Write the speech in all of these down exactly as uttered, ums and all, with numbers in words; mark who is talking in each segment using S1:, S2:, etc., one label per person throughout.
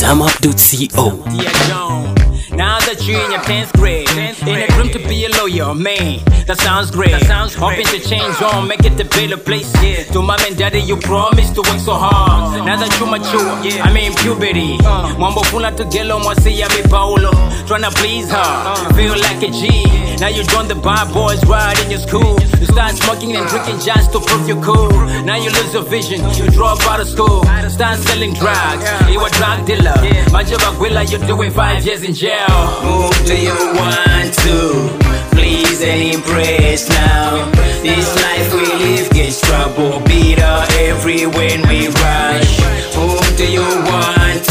S1: Zamup dot co.
S2: Yeah, John. Now that you're in your tenth grade, in a dream to be a lawyer, man, that sounds great. That sounds great. Hoping to change on, make it a better place. Yeah. To mom and daddy, you promised to work so hard. Now that you're mature, yeah. I'm in puberty. Uh. Mambo funa to get on, say I'm Paolo. Tryna please her, uh. feel like a G. Now you join the bar boys right in your school. You start smoking and drinking just to prove you're cool. Now you lose your vision, you drop out of school. Start selling drugs, you a drug dealer. Majabaguila, you're doing five years in jail.
S3: Who do you want to please and impress now? This life we live gets trouble, bitter every when we rush. Who do you want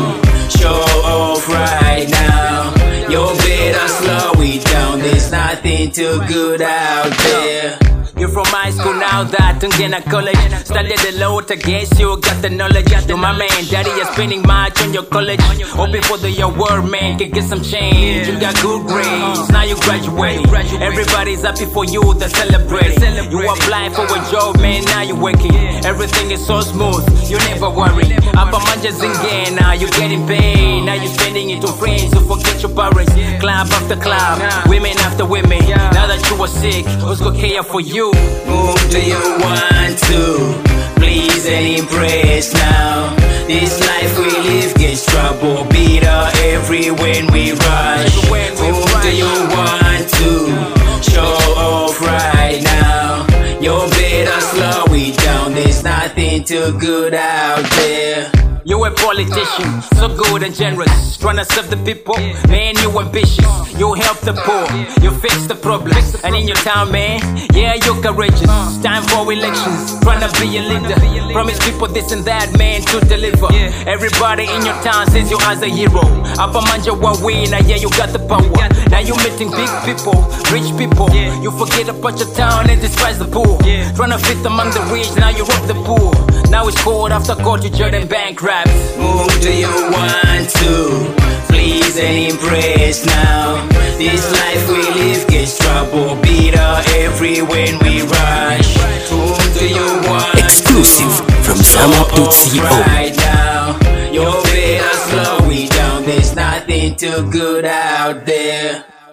S3: to show off right now? You better slow it down, there's nothing too good out there.
S2: You're from high school now that I'm getting college. Studied the law to guess you got the knowledge. To my man, daddy, you're spending much on your college. Hoping for the your word, man, can get some change. You got good grades, now you graduate. Everybody's happy for you, they celebrate. You apply for a job, man, now you're working. Everything is so smooth, you never worry. Up a manjas again, now you're getting paid. Now you're spending it to friends, you forget your parents. Club after club, women after women. Now that you are sick, who's gonna care for you?
S3: Who do you want to please and impress now? This life we live gets trouble, bitter every when we rush. Who do you want to show off right now? You better slow it down, there's nothing too good out there.
S2: You're a politician, so good and generous, tryna serve the people, man, you ambitious. You help the poor, you fix the problems. And in your town, man, yeah, you're courageous. It's time for elections, tryna be a leader. Promise people this and that, man, to deliver. Everybody in your town sees you as a hero. Upper manja win, yeah, you got the power. Now you're meeting big people, rich people. You forget about your town and despise the poor. Tryna fit among the rich, now you rob the poor. Now it's court after court, you jailed and bankrupt.
S3: Who do you want to please and impress now? This life we live gets trouble, bitter every when we rush. Who do you want
S1: Exclusive from Zamup dot co.
S3: right now? You better slow it down, there's nothing too good out there.